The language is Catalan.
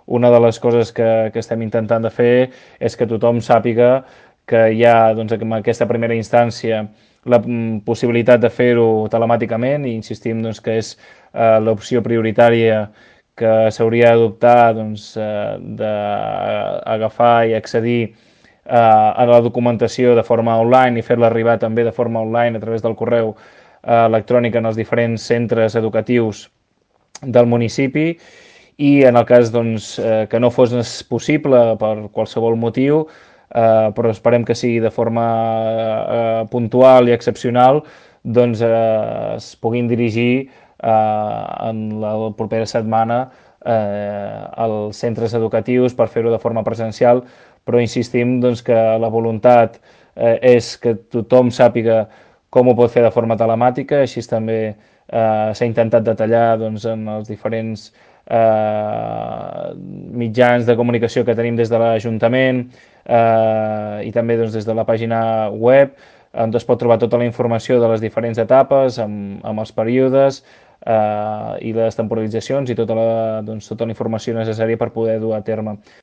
una de les coses que estem intentant de fer és que tothom sàpiga que hi ha, doncs, en aquesta primera instància la possibilitat de fer-ho telemàticament i insistim doncs, que és l'opció prioritària que s'hauria d'adoptar doncs, d'agafar i accedir a la documentació de forma online i fer-la arribar també de forma online a través del correu electrònic en els diferents centres educatius del municipi i en el cas doncs, que no fos possible per qualsevol motiu, però esperem que sigui de forma puntual i excepcional, doncs es puguin dirigir en la propera setmana als centres educatius per fer-ho de forma presencial, però insistim doncs, que la voluntat és que tothom sàpiga com ho pot fer de forma telemàtica, així també s'ha intentat detallar doncs, en els diferents mitjans de comunicació que tenim des de l'Ajuntament i també doncs, des de la pàgina web, on es pot trobar tota la informació de les diferents etapes, amb els períodes i les temporalitzacions i tota la informació necessària per poder dur a terme